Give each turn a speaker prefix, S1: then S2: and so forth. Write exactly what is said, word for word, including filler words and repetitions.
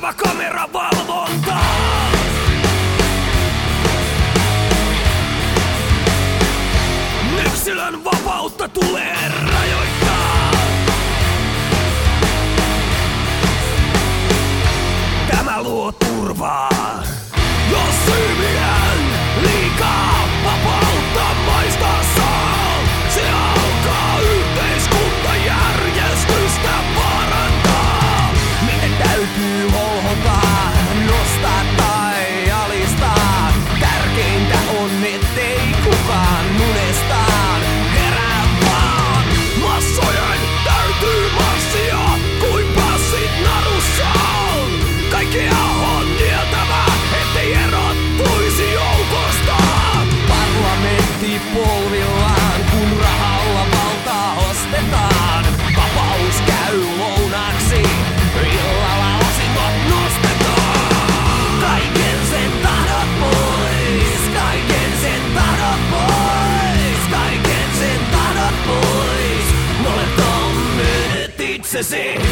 S1: Turvaava kameravalvonta. Yksilön vapautta tulee rajoittaa. Tämä luo turvaa. Jos syymien liikaa vapautta maista saa, se alkaa yhteiskuntajärjestystä vaarantaa. Miten täytyy holhota, nostaa tai alistaa. Tärkeintä on, ettei kukaan unestaan herää vaan. Massojen täytyy marssia kuin passit narussaan. Kaikkea on nieltävä, ettei erottuisi joukosta. Parlamentti polvillaan, kun rahalla valtaa ostetaan. Vapaus käy lounaksi, illalla osingot nostetaan. Kaiken sen tahdot pois, kaiken sen tahdot pois, kaiken sen tahdot pois. Olet on myynyt itsesi.